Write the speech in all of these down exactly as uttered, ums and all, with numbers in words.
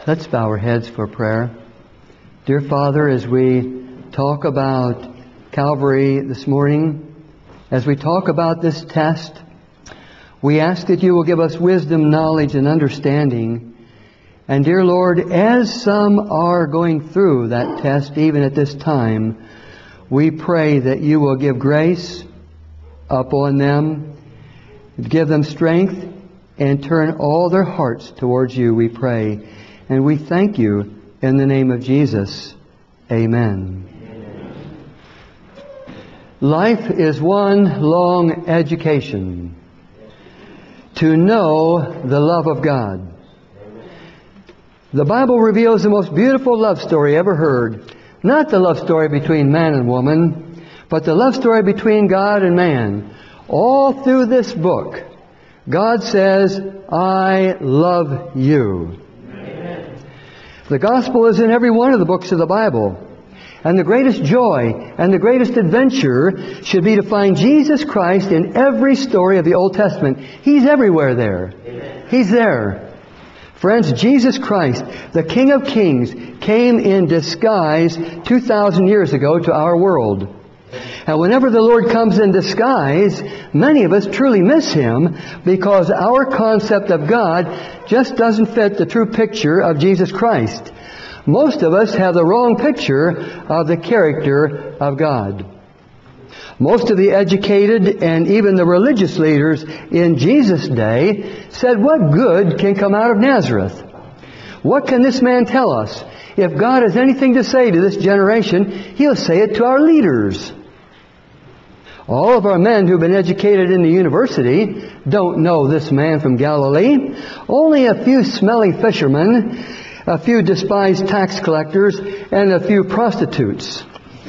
Let's bow our heads for prayer. Dear Father, as we talk about Calvary this morning, as we talk about this test, we ask that you will give us wisdom, knowledge, and understanding. And dear Lord, as some are going through that test even at this time, we pray that you will give grace upon them, give them strength, and turn all their hearts towards you, we pray. And we thank you in the name of Jesus. Amen. Amen. Life is one long education to know the love of God. The Bible reveals the most beautiful love story ever heard. Not the love story between man and woman, but the love story between God and man. All through this book, God says, I love you. The gospel is in every one of the books of the Bible. And the greatest joy and the greatest adventure should be to find Jesus Christ in every story of the Old Testament. He's everywhere there. Amen. He's there. Friends, Jesus Christ, the King of Kings, came in disguise two thousand years ago to our world. And whenever the Lord comes in disguise, many of us truly miss Him because our concept of God just doesn't fit the true picture of Jesus Christ. Most of us have the wrong picture of the character of God. Most of the educated and even the religious leaders in Jesus' day said, what good can come out of Nazareth? What can this man tell us? If God has anything to say to this generation, He'll say it to our leaders. All of our men who've been educated in the university don't know this man from Galilee. Only a few smelly fishermen, a few despised tax collectors, and a few prostitutes.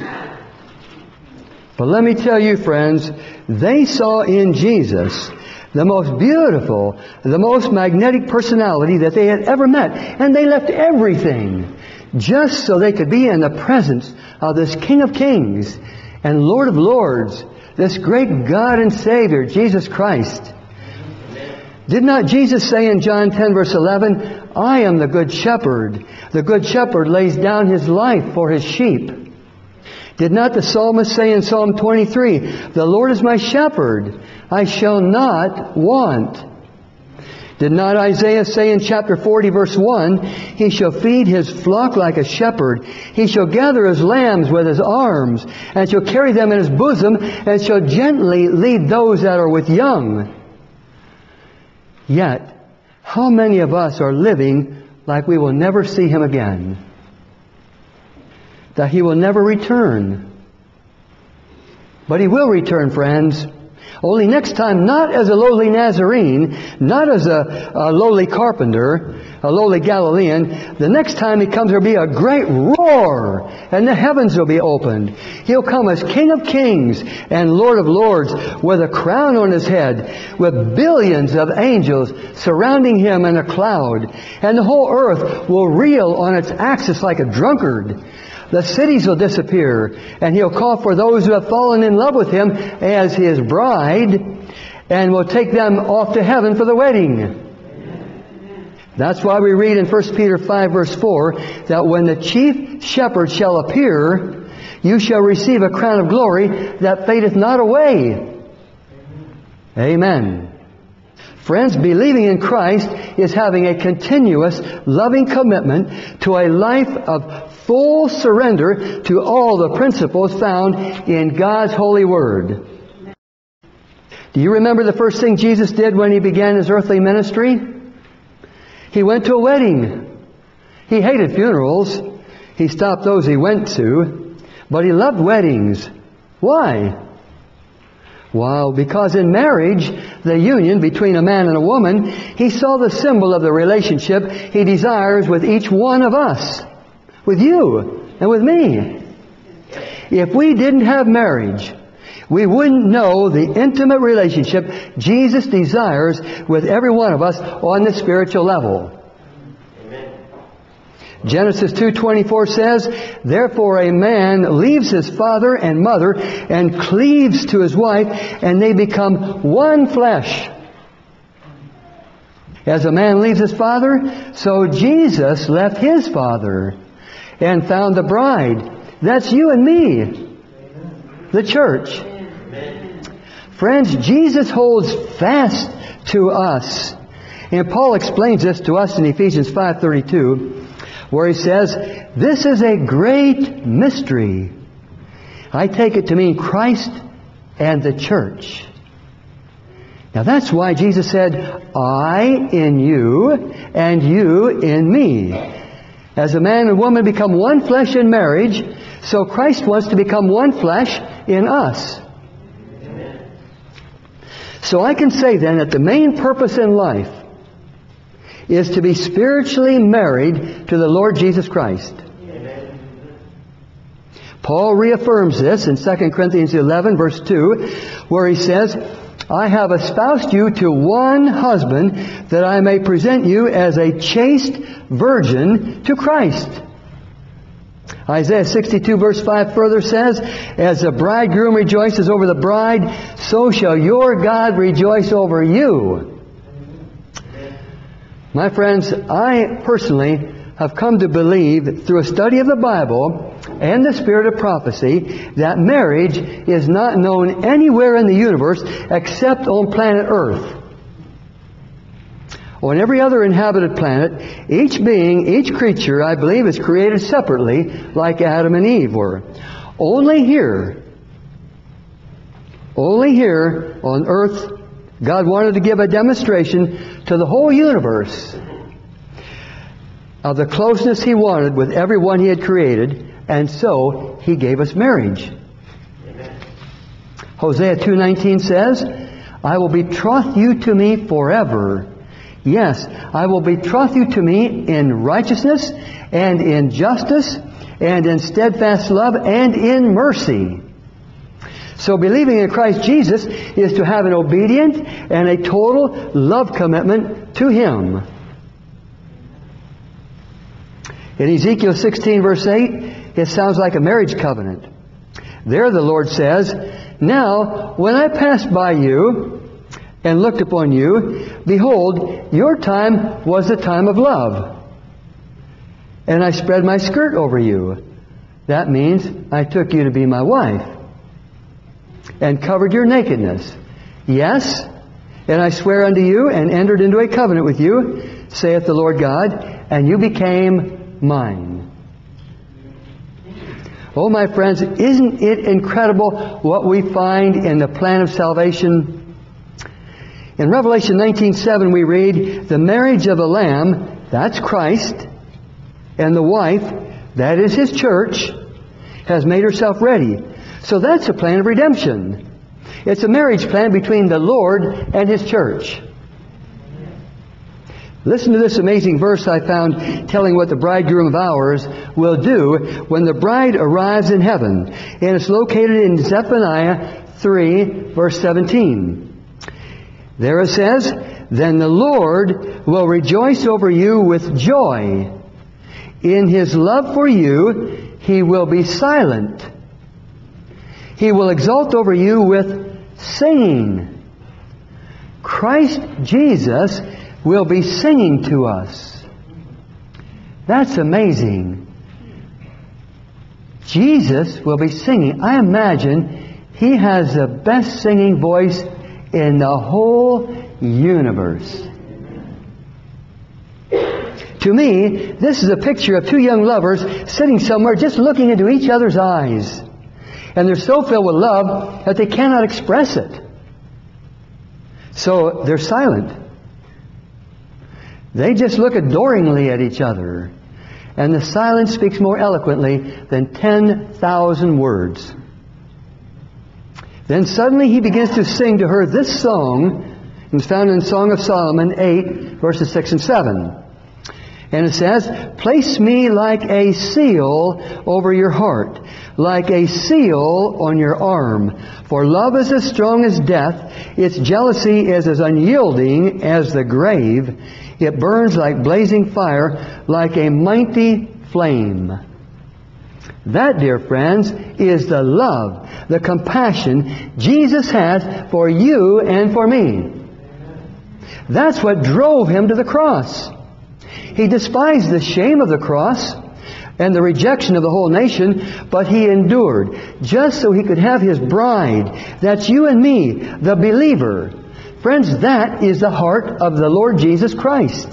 But let me tell you, friends, they saw in Jesus the most beautiful, the most magnetic personality that they had ever met. And they left everything just so they could be in the presence of this King of Kings and Lord of Lords, this great God and Savior, Jesus Christ. Did not Jesus say in John ten verse eleven, I am the good shepherd. The good shepherd lays down his life for his sheep. Did not the psalmist say in Psalm twenty-three, the Lord is my shepherd, I shall not want. Did not Isaiah say in chapter forty verse one, He shall feed His flock like a shepherd. He shall gather His lambs with His arms, and shall carry them in His bosom, and shall gently lead those that are with young. Yet, how many of us are living like we will never see Him again? That He will never return. But He will return, friends. Only next time, not as a lowly Nazarene, not as a, a lowly carpenter, a lowly Galilean. The next time He comes, there will be a great roar, and the heavens will be opened. He'll come as King of Kings and Lord of Lords, with a crown on His head, with billions of angels surrounding Him in a cloud. And the whole earth will reel on its axis like a drunkard. The cities will disappear, and He'll call for those who have fallen in love with Him as His bride, and will take them off to heaven for the wedding. That's why we read in First Peter five verse four, that when the chief shepherd shall appear, you shall receive a crown of glory that fadeth not away. Amen. Friends, believing in Christ is having a continuous, loving commitment to a life of full surrender to all the principles found in God's holy Word. Do you remember the first thing Jesus did when He began His earthly ministry? He went to a wedding. He hated funerals. He stopped those He went to. But He loved weddings. Why? Well, because in marriage, the union between a man and a woman, He saw the symbol of the relationship He desires with each one of us. With you and with me. If we didn't have marriage, we wouldn't know the intimate relationship Jesus desires with every one of us on the spiritual level. Genesis two twenty-four says, therefore a man leaves his father and mother and cleaves to his wife, and they become one flesh. As a man leaves his father, so Jesus left his father and found the bride. That's you and me, the church. Friends, Jesus holds fast to us. And Paul explains this to us in Ephesians five thirty-two, where he says, "This is a great mystery." I take it to mean Christ and the church. Now that's why Jesus said, "I in you, and you in me." As a man and woman become one flesh in marriage, so Christ wants to become one flesh in us. So I can say then that the main purpose in life is to be spiritually married to the Lord Jesus Christ. Amen. Paul reaffirms this in Second Corinthians eleven, verse two, where he says, "I have espoused you to one husband, that I may present you as a chaste virgin to Christ." Isaiah sixty-two verse five further says, "As the bridegroom rejoices over the bride, so shall your God rejoice over you." My friends, I personally have come to believe through a study of the Bible and the spirit of prophecy that marriage is not known anywhere in the universe except on planet Earth. On every other inhabited planet, each being, each creature, I believe, is created separately, like Adam and Eve were. Only here, only here on earth, God wanted to give a demonstration to the whole universe of the closeness He wanted with everyone He had created, and so He gave us marriage. Amen. Hosea two nineteen says, "I will betroth you to me forever. Yes, I will betroth you to me in righteousness and in justice and in steadfast love and in mercy." So believing in Christ Jesus is to have an obedient and a total love commitment to Him. In Ezekiel sixteen verse eight, it sounds like a marriage covenant. There the Lord says, "Now when I passed by you and looked upon you, behold, your time was the time of love. And I spread my skirt over you." That means I took you to be my wife. "And covered your nakedness. Yes, and I swear unto you and entered into a covenant with you, saith the Lord God, and you became mine." Oh, my friends, isn't it incredible what we find in the plan of salvation? In Revelation nineteen seven we read, "The marriage of the Lamb," that's Christ, "and the wife," that is His church, "has made herself ready." So that's a plan of redemption. It's a marriage plan between the Lord and His church. Listen to this amazing verse I found telling what the bridegroom of ours will do when the bride arrives in heaven. And it's located in Zephaniah three, verse seventeen. There it says, "Then the Lord will rejoice over you with joy. In His love for you, He will be silent. He will exult over you with singing." Christ Jesus will be singing to us. That's amazing. Jesus will be singing. I imagine He has the best singing voice in the whole universe. To me, this is a picture of two young lovers sitting somewhere just looking into each other's eyes. And they're so filled with love that they cannot express it. So they're silent. They just look adoringly at each other. And the silence speaks more eloquently than ten thousand words. Then suddenly he begins to sing to her this song. It's found in Song of Solomon eight, verses six and seven. And it says, "Place me like a seal over your heart, like a seal on your arm. For love is as strong as death. Its jealousy is as unyielding as the grave. It burns like blazing fire, like a mighty flame." That, dear friends, is the love, the compassion Jesus has for you and for me. That's what drove Him to the cross. He despised the shame of the cross and the rejection of the whole nation, but He endured just so He could have His bride. That's you and me, the believer. Friends, that is the heart of the Lord Jesus Christ.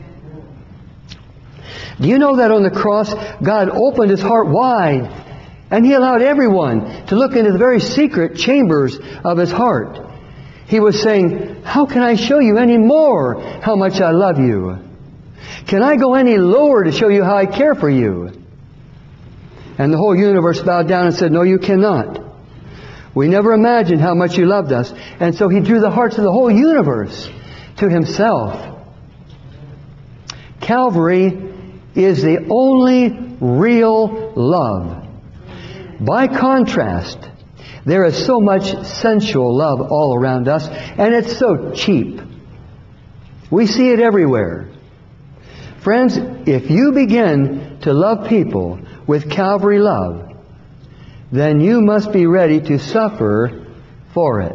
Do you know that on the cross, God opened His heart wide, and He allowed everyone to look into the very secret chambers of His heart? He was saying, how can I show you any more how much I love you? Can I go any lower to show you how I care for you? And the whole universe bowed down and said, no, you cannot. We never imagined how much you loved us. And so He drew the hearts of the whole universe to Himself. Calvary is the only real love. By contrast, there is so much sensual love all around us, and it's so cheap. We see it everywhere. Friends, if you begin to love people with Calvary love, then you must be ready to suffer for it.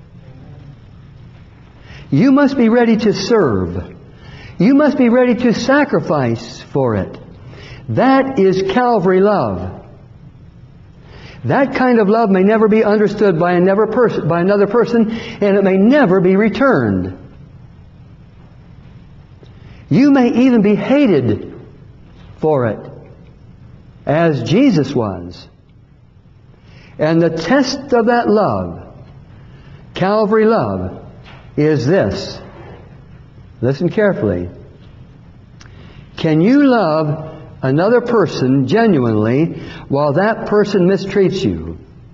You must be ready to serve. You must be ready to sacrifice for it. That is Calvary love. That kind of love may never be understood by another person, by another person, and it may never be returned. You may even be hated for it, as Jesus was. And the test of that love, Calvary love, is this. Listen carefully. Can you love another person genuinely while that person mistreats you?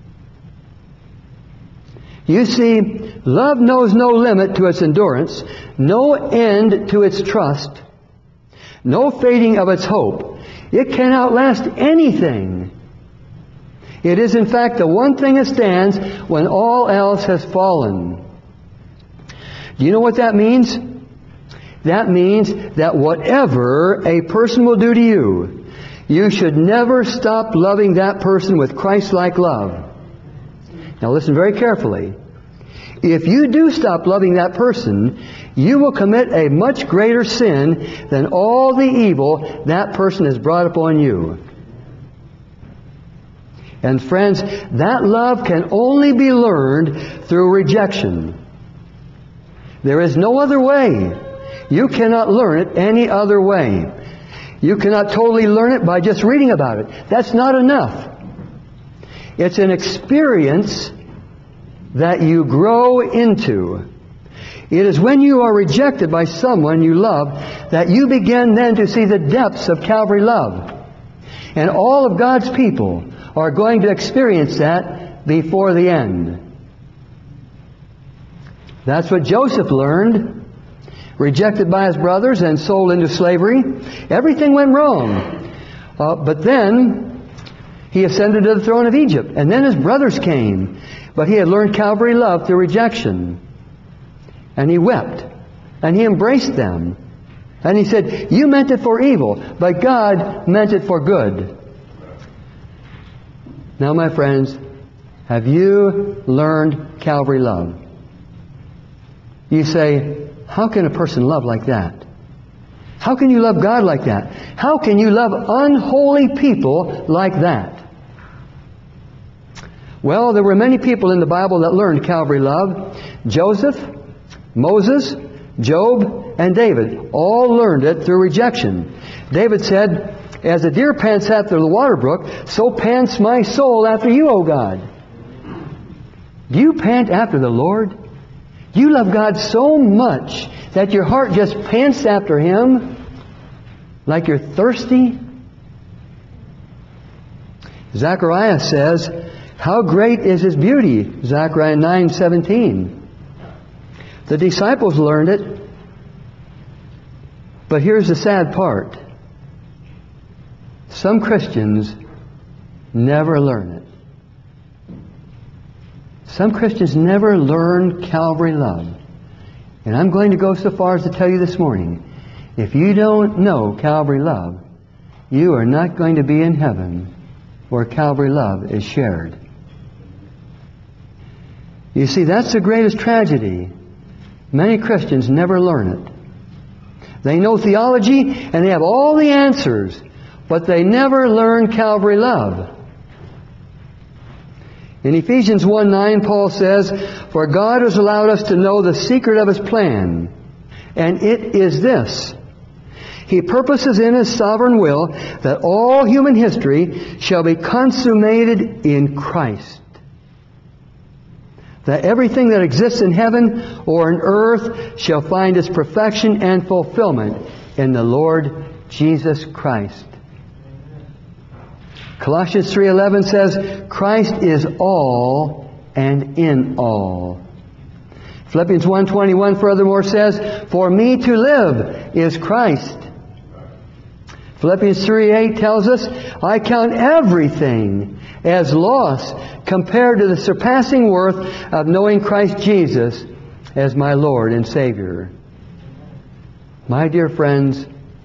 You see, love knows no limit to its endurance, no end to its trust, no fading of its hope. It can outlast anything. It is, in fact, the one thing that stands when all else has fallen. Do you know what that means? That means that whatever a person will do to you, you should never stop loving that person with Christ-like love. Now listen very carefully. If you do stop loving that person, you will commit a much greater sin than all the evil that person has brought upon you. And friends, that love can only be learned through rejection. There is no other way. You cannot learn it any other way. You cannot totally learn it by just reading about it. That's not enough. It's an experience that you grow into. It is when you are rejected by someone you love that you begin then to see the depths of Calvary love. And all of God's people are going to experience that before the end. That's what Joseph learned. Rejected by his brothers and sold into slavery. Everything went wrong. Uh, but then he ascended to the throne of Egypt. And then his brothers came. But he had learned Calvary love through rejection. And he wept. And he embraced them. And he said, you meant it for evil, but God meant it for good. Now, my friends, have you learned Calvary love? You say, how can a person love like that? How can you love God like that? How can you love unholy people like that? Well, there were many people in the Bible that learned Calvary love. Joseph, Moses, Job, and David all learned it through rejection. David said, as a deer pants after the water brook, so pants my soul after you, O God. Do you pant after the Lord? You love God so much that your heart just pants after Him like you're thirsty? Zechariah says, how great is His beauty, Zechariah nine seventeen. The disciples learned it, but here's the sad part. Some Christians never learn it. Some Christians never learn Calvary love. And I'm going to go so far as to tell you this morning, if you don't know Calvary love, you are not going to be in heaven where Calvary love is shared. You see, that's the greatest tragedy. Many Christians never learn it. They know theology and they have all the answers, but they never learn Calvary love. In Ephesians one nine, Paul says, "For God has allowed us to know the secret of His plan, and it is this: He purposes in His sovereign will that all human history shall be consummated in Christ. That everything that exists in heaven or in earth shall find its perfection and fulfillment in the Lord Jesus Christ." Colossians three eleven says, "Christ is all and in all." Philippians one twenty-one furthermore says, "For me to live is Christ." Philippians three eight tells us, "I count everything as loss compared to the surpassing worth of knowing Christ Jesus as my Lord and Savior." My dear friends,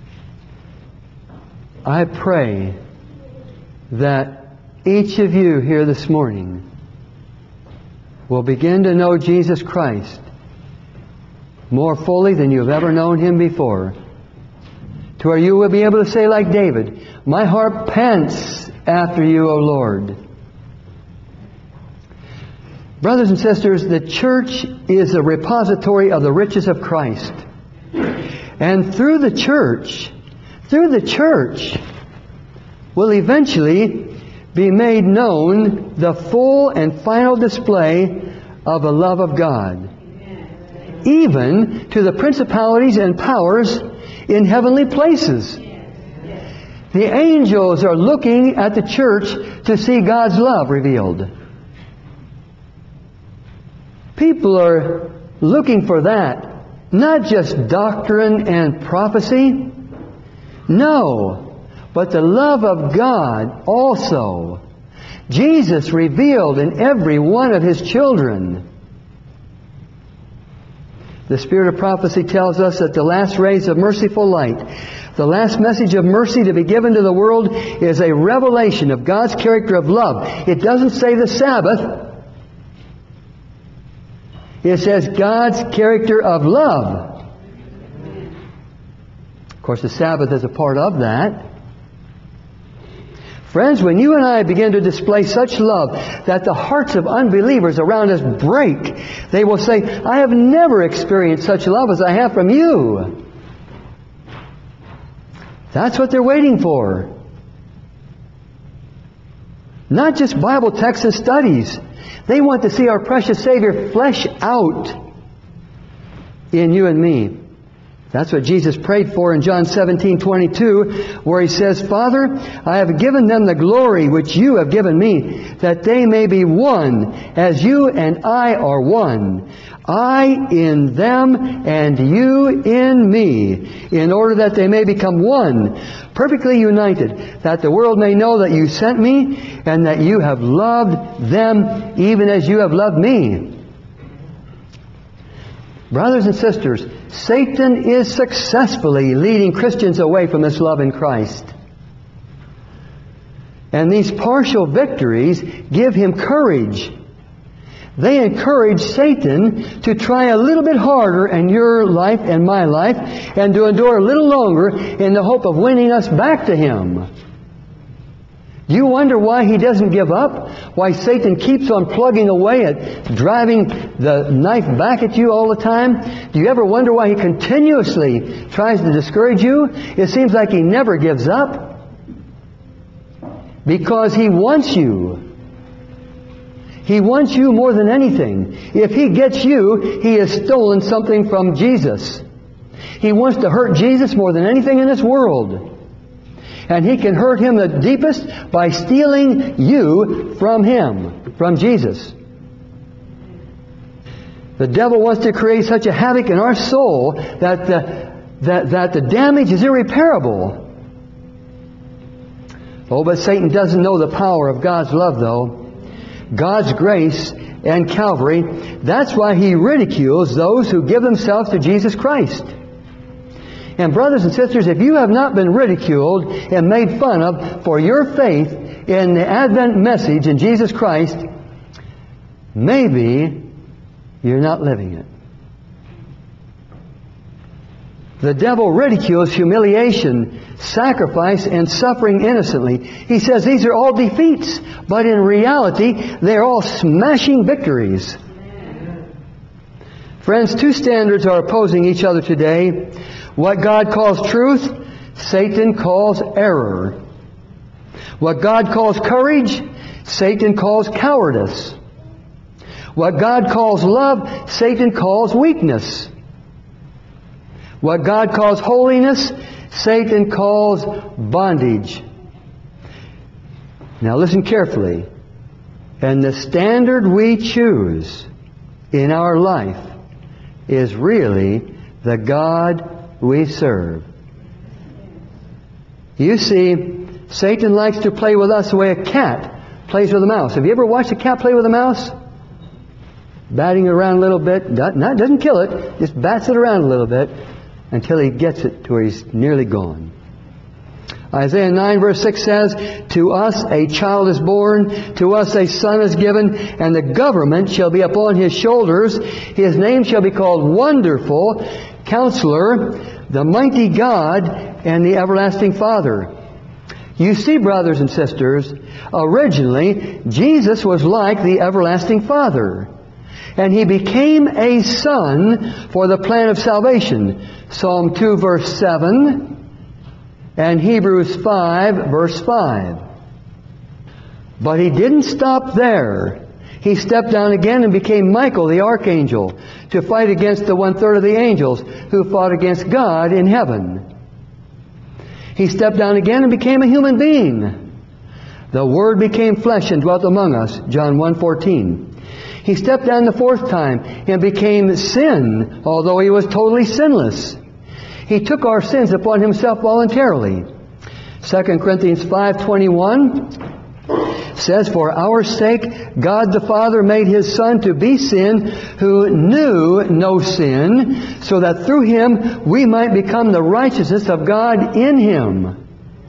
I pray that each of you here this morning will begin to know Jesus Christ more fully than you've ever known Him before, to where you will be able to say like David, "My heart pants after you, O Lord." Brothers and sisters, the church is a repository of the riches of Christ. And through the church, through the church, will eventually be made known the full and final display of the love of God, even to the principalities and powers in heavenly places. The angels are looking at the church to see God's love revealed. People are looking for that, not just doctrine and prophecy. No, but the love of God also. Jesus revealed in every one of His children. The Spirit of prophecy tells us that the last rays of merciful light, the last message of mercy to be given to the world, is a revelation of God's character of love. It doesn't say the Sabbath. It says God's character of love. Of course, the Sabbath is a part of that. Friends, when you and I begin to display such love that the hearts of unbelievers around us break, they will say, "I have never experienced such love as I have from you." That's what they're waiting for. Not just Bible texts and studies. They want to see our precious Savior flesh out in you and me. That's what Jesus prayed for in John seventeen twenty-two, where He says, "Father, I have given them the glory which you have given me, that they may be one, as you and I are one. I in them, and you in me, in order that they may become one, perfectly united, that the world may know that you sent me, and that you have loved them even as you have loved me." Brothers and sisters, Satan is successfully leading Christians away from this love in Christ. And these partial victories give him courage. They encourage Satan to try a little bit harder in your life and my life, and to endure a little longer in the hope of winning us back to him. Do you wonder why he doesn't give up? Why Satan keeps on plugging away at driving the knife back at you all the time? Do you ever wonder why he continuously tries to discourage you? It seems like he never gives up. Because he wants you. He wants you more than anything. If he gets you, he has stolen something from Jesus. He wants to hurt Jesus more than anything in this world. And he can hurt him the deepest by stealing you from him, from Jesus. The devil wants to create such a havoc in our soul that the, that, that the damage is irreparable. Oh, but Satan doesn't know the power of God's love, though. God's grace and Calvary. That's why he ridicules those who give themselves to Jesus Christ. And brothers and sisters, if you have not been ridiculed and made fun of for your faith in the Advent message in Jesus Christ, maybe you're not living it. The devil ridicules humiliation, sacrifice, and suffering innocently. He says these are all defeats, but in reality, they're all smashing victories. Friends, two standards are opposing each other today. What God calls truth, Satan calls error. What God calls courage, Satan calls cowardice. What God calls love, Satan calls weakness. What God calls holiness, Satan calls bondage. Now listen carefully. And the standard we choose in our life is really the God we serve. You see, Satan likes to play with us the way a cat plays with a mouse. Have you ever watched a cat play with a mouse? Batting around a little bit. Not, not, doesn't kill it. Just bats it around a little bit until he gets it to where he's nearly gone. Isaiah nine verse six says, "To us a child is born, to us a son is given, and the government shall be upon his shoulders. His name shall be called Wonderful, Counselor, the Mighty God, and the Everlasting Father." You see, brothers and sisters, originally Jesus was like the Everlasting Father. And He became a son for the plan of salvation. Psalm two verse seven and Hebrews five verse five. But He didn't stop there. He stepped down again and became Michael the archangel to fight against the one-third of the angels who fought against God in heaven. He stepped down again and became a human being. The Word became flesh and dwelt among us, John one fourteen. He stepped down the fourth time and became sin, although He was totally sinless. He took our sins upon Himself voluntarily. Second Corinthians five twenty-one says, "For our sake God the Father made His Son to be sin, who knew no sin, so that through Him we might become the righteousness of God in Him."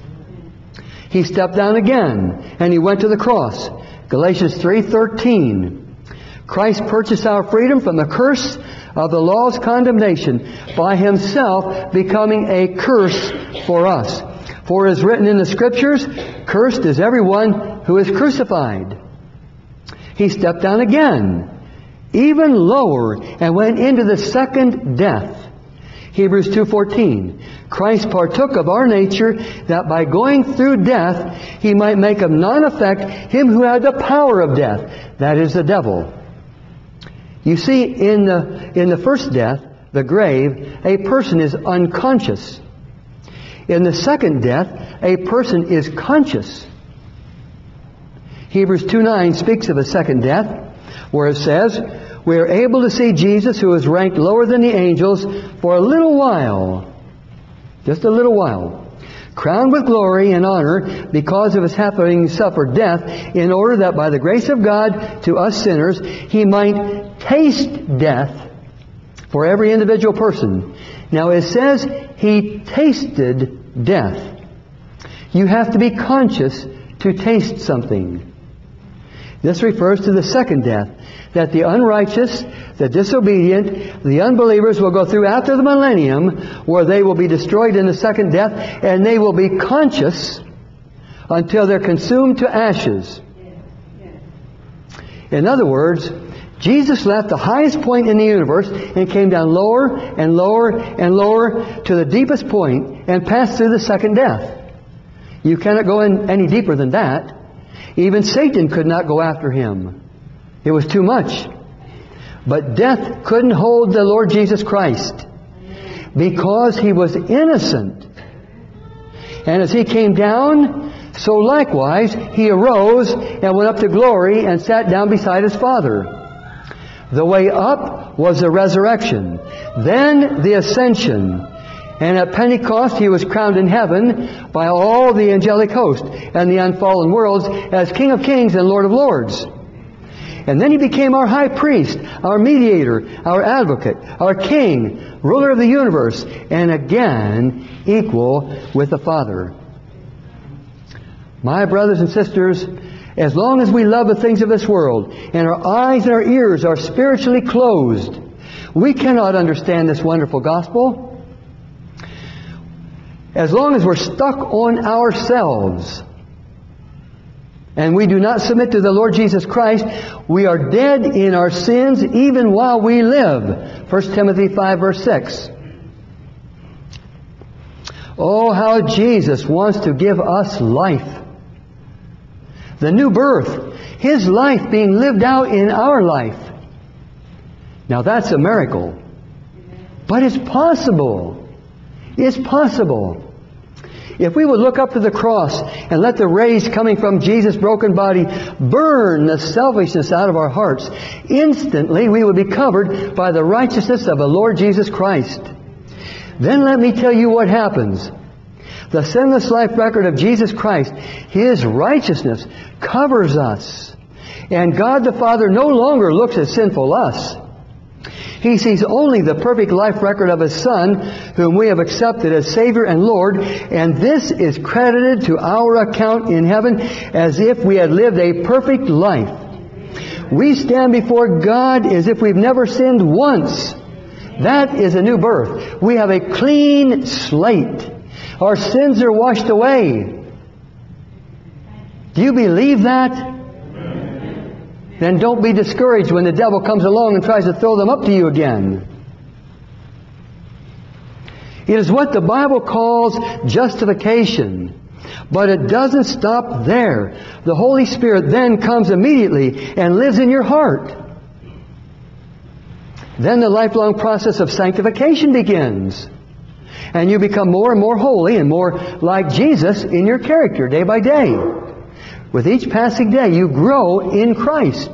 He stepped down again and He went to the cross. Galatians three thirteen. Christ purchased our freedom from the curse of the law's condemnation by Himself becoming a curse for us. For it is written in the Scriptures, "Cursed is everyone who is crucified." He stepped down again, even lower, and went into the second death. Hebrews two fourteen. Christ partook of our nature, that by going through death He might make of none effect him who had the power of death, that is, the devil. You see, in the, in the first death, the grave, a person is unconscious. In the second death, a person is conscious. Hebrews two nine speaks of a second death, where it says, "We are able to see Jesus, who is ranked lower than the angels, for a little while," just a little while, "crowned with glory and honor because of His having suffered death, in order that by the grace of God to us sinners He might taste death for every individual person." Now it says He tasted death. You have to be conscious to taste something. This refers to the second death, that the unrighteous, the disobedient, the unbelievers will go through after the millennium, where they will be destroyed in the second death, and they will be conscious until they're consumed to ashes. In other words, Jesus left the highest point in the universe and came down lower and lower and lower to the deepest point and passed through the second death. You cannot go in any deeper than that. Even Satan could not go after Him. It was too much. But death couldn't hold the Lord Jesus Christ because He was innocent. And as He came down, so likewise He arose and went up to glory and sat down beside His Father. The way up was the resurrection, then the ascension. And at Pentecost He was crowned in heaven by all the angelic host and the unfallen worlds as King of Kings and Lord of Lords. And then He became our high priest, our mediator, our advocate, our king, ruler of the universe, and again equal with the Father. My brothers and sisters, as long as we love the things of this world and our eyes and our ears are spiritually closed, we cannot understand this wonderful gospel. As long as we're stuck on ourselves and we do not submit to the Lord Jesus Christ, we are dead in our sins even while we live. First Timothy five verse six. Oh, how Jesus wants to give us life. The new birth. His life being lived out in our life. Now that's a miracle. But it's possible. It's possible. If we would look up to the cross and let the rays coming from Jesus' broken body burn the selfishness out of our hearts, instantly we would be covered by the righteousness of the Lord Jesus Christ. Then let me tell you what happens. The sinless life record of Jesus Christ, His righteousness, covers us. And God the Father no longer looks at sinful us. He sees only the perfect life record of His Son, whom we have accepted as Savior and Lord, and this is credited to our account in heaven as if we had lived a perfect life. We stand before God as if we've never sinned once. That is a new birth. We have a clean slate. Our sins are washed away. Do you believe that? Then don't be discouraged when the devil comes along and tries to throw them up to you again. It is what the Bible calls justification. But it doesn't stop there. The Holy Spirit then comes immediately and lives in your heart. Then the lifelong process of sanctification begins. And you become more and more holy and more like Jesus in your character day by day. With each passing day, you grow in Christ.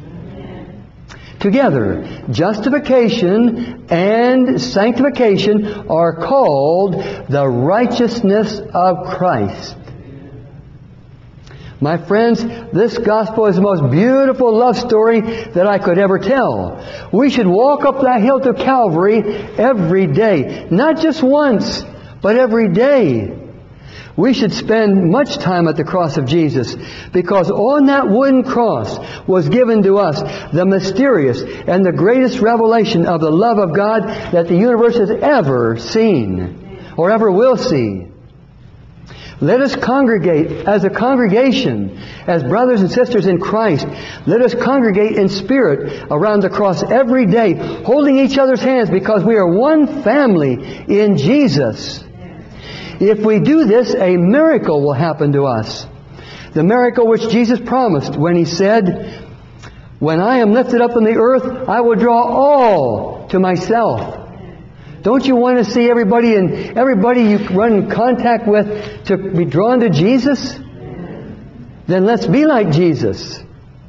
Together, justification and sanctification are called the righteousness of Christ. My friends, this gospel is the most beautiful love story that I could ever tell. We should walk up that hill to Calvary every day. Not just once, but every day. We should spend much time at the cross of Jesus, because on that wooden cross was given to us the mysterious and the greatest revelation of the love of God that the universe has ever seen or ever will see. Let us congregate as a congregation, as brothers and sisters in Christ. Let us congregate in spirit around the cross every day, holding each other's hands, because we are one family in Jesus. If we do this, a miracle will happen to us. The miracle which Jesus promised when He said, "When I am lifted up in the earth, I will draw all to myself." Don't you want to see everybody and everybody you run in contact with to be drawn to Jesus? Then let's be like Jesus.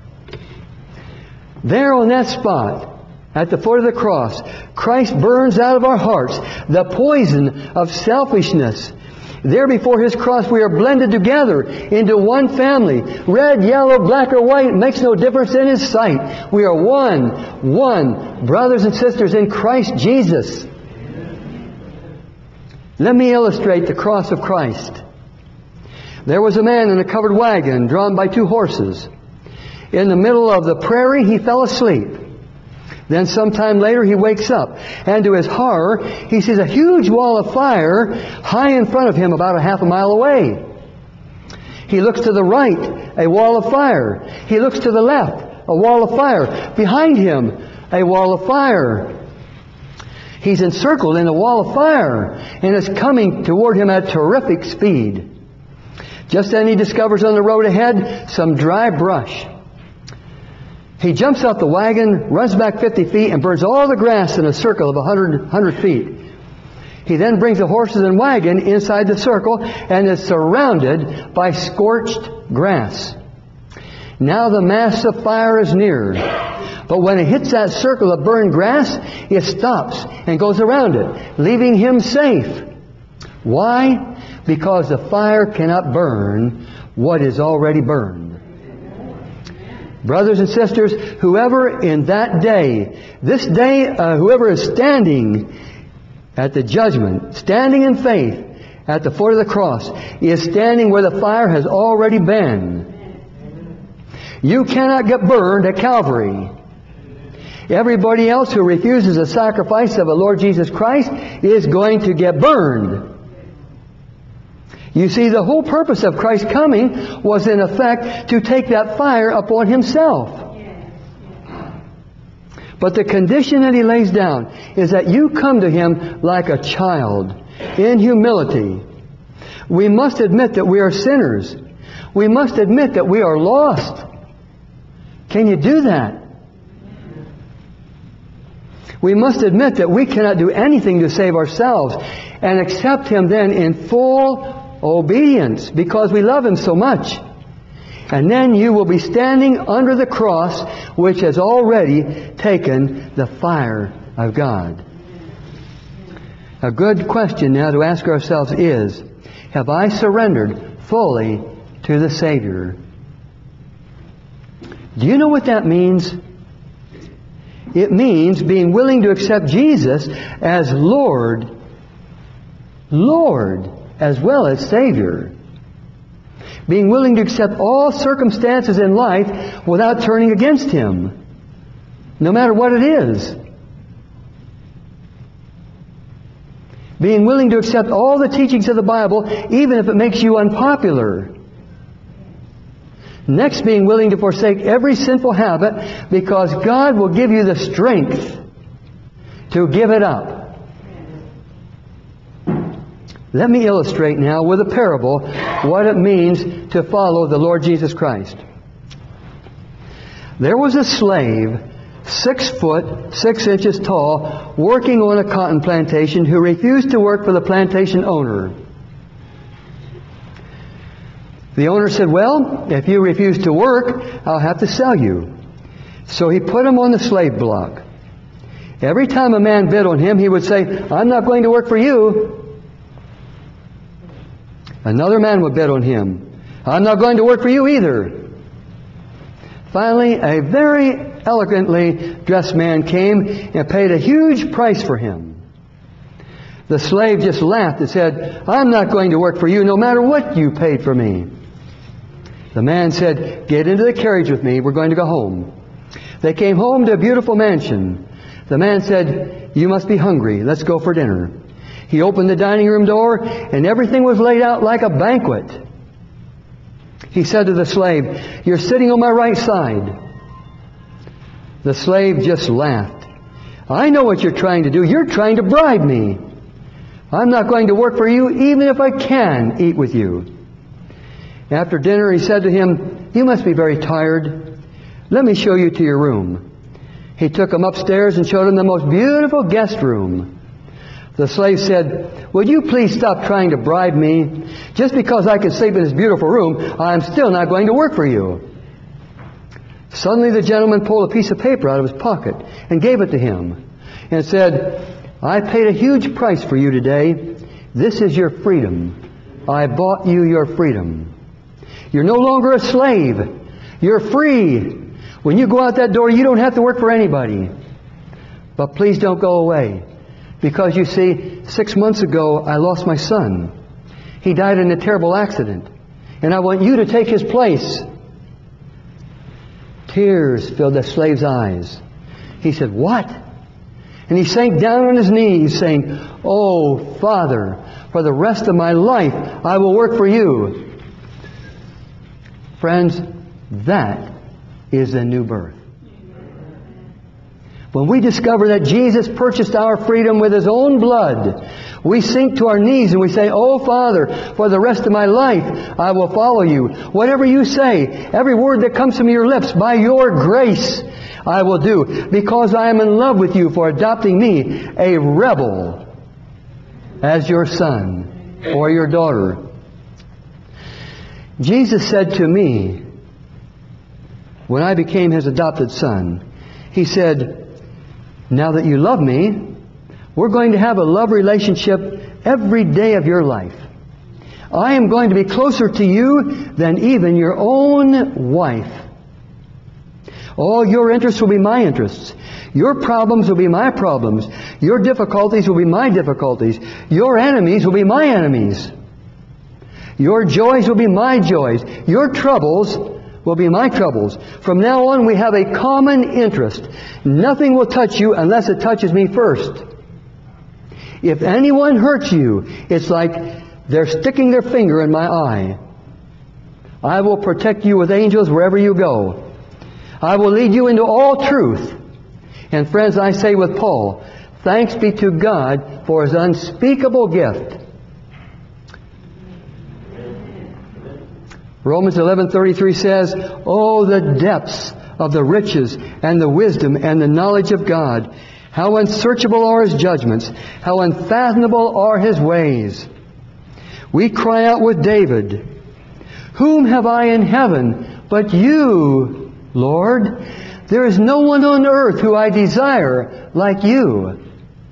There on that spot, at the foot of the cross, Christ burns out of our hearts the poison of selfishness. There before His cross we are blended together into one family. Red, yellow, black or white, it makes no difference in His sight. We are one, one, brothers and sisters in Christ Jesus. Let me illustrate the cross of Christ. There was a man in a covered wagon drawn by two horses. In the middle of the prairie he fell asleep. Then sometime later he wakes up, and to his horror he sees a huge wall of fire high in front of him about a half a mile away. He looks to the right, a wall of fire. He looks to the left, a wall of fire. Behind him, a wall of fire. He's encircled in a wall of fire, and it's coming toward him at terrific speed. Just then he discovers on the road ahead some dry brush. He jumps out the wagon, runs back fifty feet, and burns all the grass in a circle of one hundred, one hundred feet. He then brings the horses and wagon inside the circle and is surrounded by scorched grass. Now the mass of fire is near. But when it hits that circle of burned grass, it stops and goes around it, leaving him safe. Why? Because the fire cannot burn what is already burned. Brothers and sisters, whoever in that day, this day, uh, whoever is standing at the judgment, standing in faith at the foot of the cross, is standing where the fire has already been. You cannot get burned at Calvary. Everybody else who refuses the sacrifice of the Lord Jesus Christ is going to get burned. You see, the whole purpose of Christ's coming was in effect to take that fire upon Himself. But the condition that He lays down is that you come to Him like a child, in humility. We must admit that we are sinners. We must admit that we are lost. Can you do that? We must admit that we cannot do anything to save ourselves, and accept Him then in full obedience because we love Him so much. And then you will be standing under the cross which has already taken the fire of God. A good question now to ask ourselves is, have I surrendered fully to the Savior? Do you know what that means? It means being willing to accept Jesus as Lord, Lord, as well as Savior. Being willing to accept all circumstances in life without turning against Him, no matter what it is. Being willing to accept all the teachings of the Bible, even if it makes you unpopular. Next, being willing to forsake every sinful habit because God will give you the strength to give it up. Let me illustrate now with a parable what it means to follow the Lord Jesus Christ. There was a slave, six foot, six inches tall, working on a cotton plantation who refused to work for the plantation owner. The owner said, well, if you refuse to work, I'll have to sell you. So he put him on the slave block. Every time a man bid on him, he would say, I'm not going to work for you. Another man would bid on him. I'm not going to work for you either. Finally, a very elegantly dressed man came and paid a huge price for him. The slave just laughed and said, I'm not going to work for you no matter what you paid for me. The man said, get into the carriage with me. We're going to go home. They came home to a beautiful mansion. The man said, you must be hungry. Let's go for dinner. He opened the dining room door, and everything was laid out like a banquet. He said to the slave, you're sitting on my right side. The slave just laughed. I know what you're trying to do. You're trying to bribe me. I'm not going to work for you even if I can eat with you. After dinner, he said to him, you must be very tired. Let me show you to your room. He took him upstairs and showed him the most beautiful guest room. The slave said, would you please stop trying to bribe me? Just because I can sleep in this beautiful room, I'm still not going to work for you. Suddenly the gentleman pulled a piece of paper out of his pocket and gave it to him and said, I paid a huge price for you today. This is your freedom. I bought you your freedom. You're no longer a slave. You're free. When you go out that door, you don't have to work for anybody. But please don't go away. Because you see, six months ago, I lost my son. He died in a terrible accident. And I want you to take his place. Tears filled the slave's eyes. He said, what? And he sank down on his knees saying, oh, Father, for the rest of my life, I will work for you. Friends, that is the new birth. When we discover that Jesus purchased our freedom with His own blood, we sink to our knees and we say, oh, Father, for the rest of my life, I will follow you. Whatever you say, every word that comes from your lips, by your grace, I will do. Because I am in love with you for adopting me, a rebel, as your son or your daughter. Jesus said to me, when I became His adopted son, He said, now that you love me, we're going to have a love relationship every day of your life. I am going to be closer to you than even your own wife. All your interests will be my interests. Your problems will be my problems. Your difficulties will be my difficulties. Your enemies will be my enemies. Your joys will be my joys. Your troubles will be my troubles. From now on, we have a common interest. Nothing will touch you unless it touches me first. If anyone hurts you, it's like They're sticking their finger in my eye. I will protect you with angels wherever you go. I will lead you into all truth. And friends, I say with Paul, thanks be to God for His unspeakable gift. Romans eleven thirty-three says, oh, the depths of the riches and the wisdom and the knowledge of God. How unsearchable are His judgments. How unfathomable are His ways. We cry out with David, whom have I in heaven but you, Lord? There is no one on earth who I desire like you.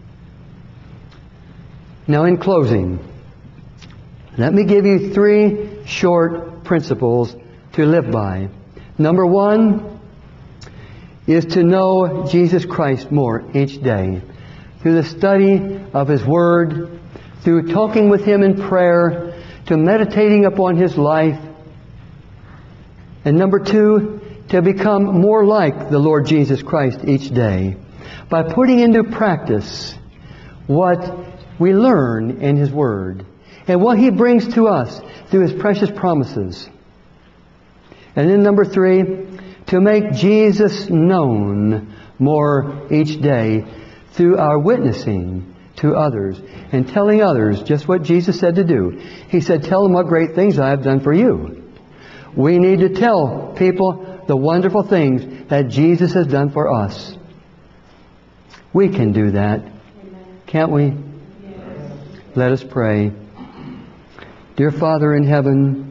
Now in closing, let me give you three short principles to live by. Number one is to know Jesus Christ more each day. Through the study of His Word, through talking with Him in prayer, to meditating upon His life. And number two, to become more like the Lord Jesus Christ each day by putting into practice what we learn in His Word and what He brings to us through His precious promises. And then number three, to make Jesus known more each day through our witnessing to others and telling others just what Jesus said to do. He said, tell them what great things I have done for you. We need to tell people the wonderful things that Jesus has done for us. We can do that. Can't we? Yes. Let us pray. Dear Father in heaven,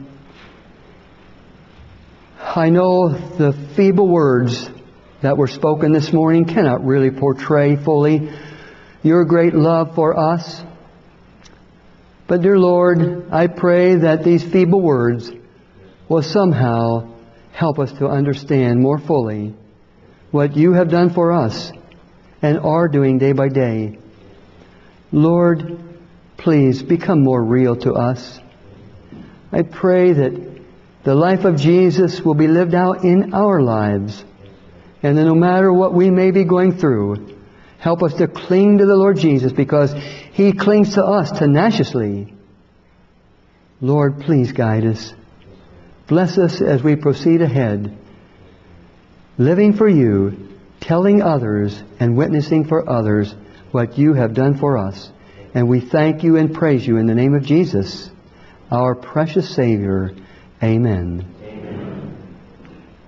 I know the feeble words that were spoken this morning cannot really portray fully your great love for us. But dear Lord, I pray that these feeble words will somehow help us to understand more fully what you have done for us and are doing day by day. Lord, please become more real to us. I pray that the life of Jesus will be lived out in our lives. And that no matter what we may be going through, help us to cling to the Lord Jesus because He clings to us tenaciously. Lord, please guide us. Bless us as we proceed ahead, living for you, telling others and witnessing for others what you have done for us. And we thank you and praise you in the name of Jesus, our precious Savior. Amen.